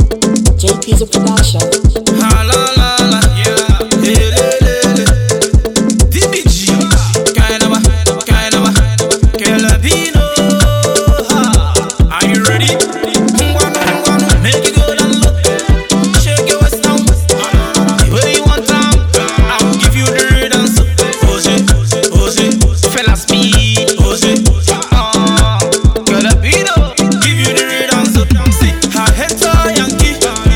JP's a production. Ha la la la, yeah. Hey, le, le, le. DBG, Kainaba, Kelabino. Are you ready? Make it go down low. Shake your waist down. The way you want time, I will give you the rhythm. Ose, fella speed. Ose, Kelabino, give you the rhythm. See, her head's all Yankee.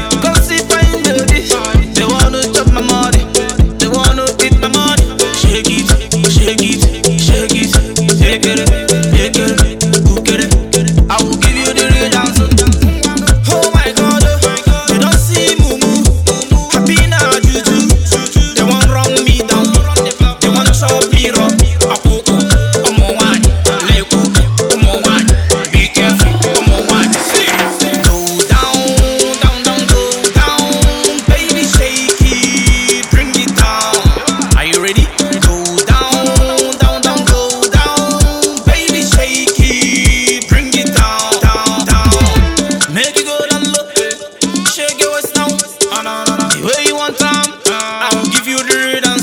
They wanna chop my money, they wanna eat my money. Shake it, shake it, shake it, shake it, shake it, cook it. I will give you the real dance. Oh my God, they don't see mumu. Happy now juju. They want run me down, they want chop me raw. Apuku, omo wine, leku, omo wine. Be careful, omo wine. Go down, down, down, go down. Baby, shake it, bring it down. Are you ready? Go down, down, down, go down. Baby, shake it, bring it down, down, down. Make it go down low, shake your waist down. The way you want time, I will give you the rhythm.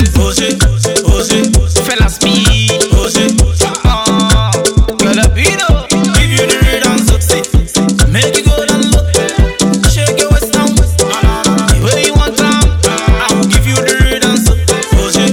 Ose, fella speed. Ose, Kelabino, give you the rhythm. Make it go down low, shake your waist down. The way you want time, I will give you the rhythm. Ose,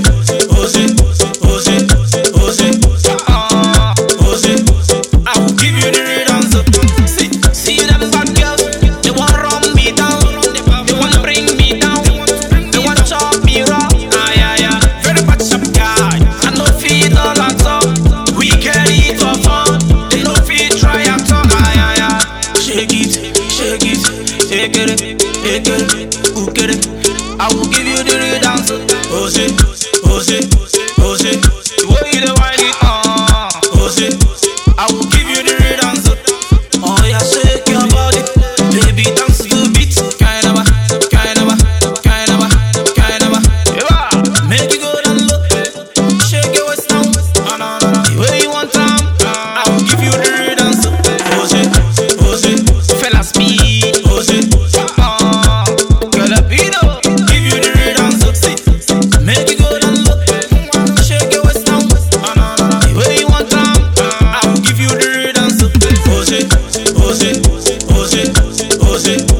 I will give you the rhythm. See them bad girls, they want run me down, they want bring me down, they want chop me raw. Very bad shop guy, I no feed all at all. We can eat for fun, they no feed try at all. Shake it, shake it, shake it, shake it, cook it. I will give you the rhythm. Ose, the way you dey whine it, Ose, I will give you the rhythm. Oh yeah, shake your body, baby, dance to the beat. Kainaba, yeah. Make it go down low, shake your waist down. The way you want time, I will give you the rhythm. Ose, fella speed. Ose, Kelabino, give you the rhythm. Make it go down low, shake your waist down. The way you want time, I will give you the rhythm. Ose,